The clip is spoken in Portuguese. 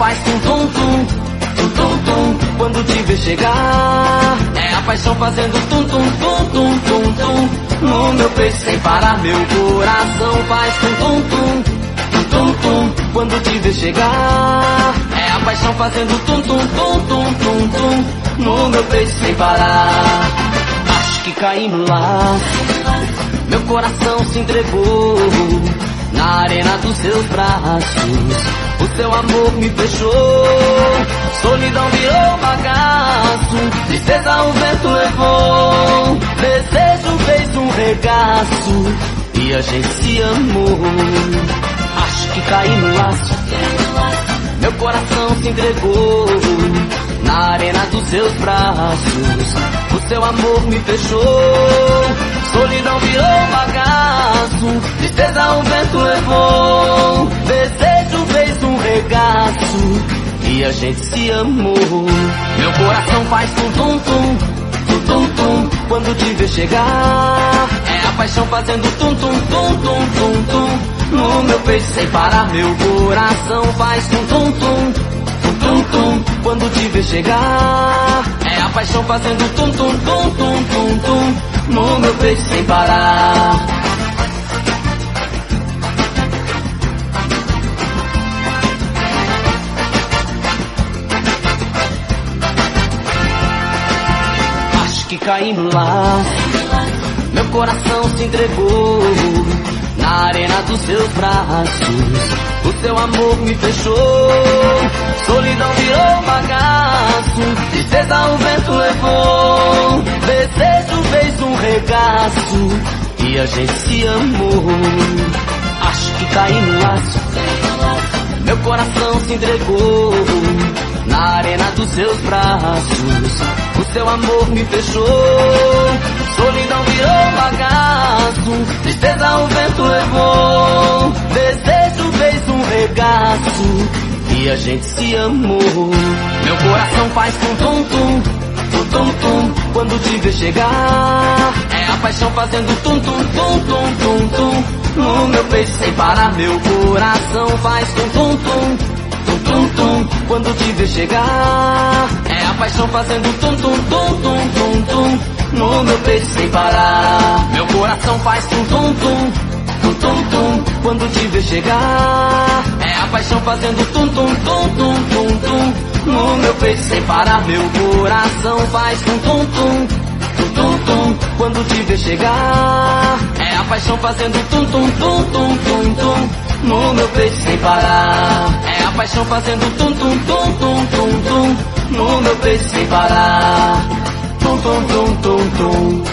faz tum tum tum, tum tum tum, quando te ver chegar. É a paixão fazendo tum tum tum tum tum tum, no meu peito sem parar. Meu coração faz tum tum tum, tum tum tum, quando te ver chegar. É a paixão fazendo tum tum tum tum tum tum, no meu peito sem parar. Acho que caí no laço, meu coração se entregou na arena dos seus braços. O seu amor me fechou, solidão virou bagaço, tristeza o vento levou, desejo fez um regaço e a gente se amou. Acho que caí no laço, meu coração se entregou na arena dos seus braços. O seu amor me fechou, solidão virou bagaço, tristeza o vento levou, desejo fez um regaço e a gente se amou. Meu coração faz tum tum tum, tum tum tum, quando te ver chegar. É a paixão fazendo tum tum tum tum tum tum, no meu peito sem parar. Meu coração faz tum tum tum, tum tum tum, quando te ver chegar. É a paixão fazendo tum tum tum tum tum tum, no meu peito sem parar. Acho que caí no laço, meu coração se entregou na arena dos seus braços. O seu amor me fechou, solidão virou bagaço, tristeza o vento levou, desejo fez um regaço e a gente se amou. Acho que caí no laço, meu coração se entregou na arena dos seus braços. O seu amor me fechou, solidão virou bagaço, tristeza o vento levou, desejo fez um regaço e a gente se amou. Meu coração faz tum tum tum, tum tum tum, quando te ver chegar. É a paixão fazendo tum tum tum tum tum tum, no meu peito sem parar. Meu coração faz tum tum tum, tum tum tum, quando te ver chegar. É a paixão fazendo tum tum tum tum tum tum, no meu peito sem parar. Meu coração faz tum tum tum, tum tum tum, quando te ver chegar. É a paixão fazendo tum tum tum tum tum tum, no meu peito sem parar. Meu coração faz tum tum tum, tum tum tum, quando te ver chegar. É a paixão fazendo tum tum tum tum tum tum, no meu peito sem parar. É a paixão fazendo tum tum tum tum tum tum, no meu peito sem parar. Tum tum tum tum tum.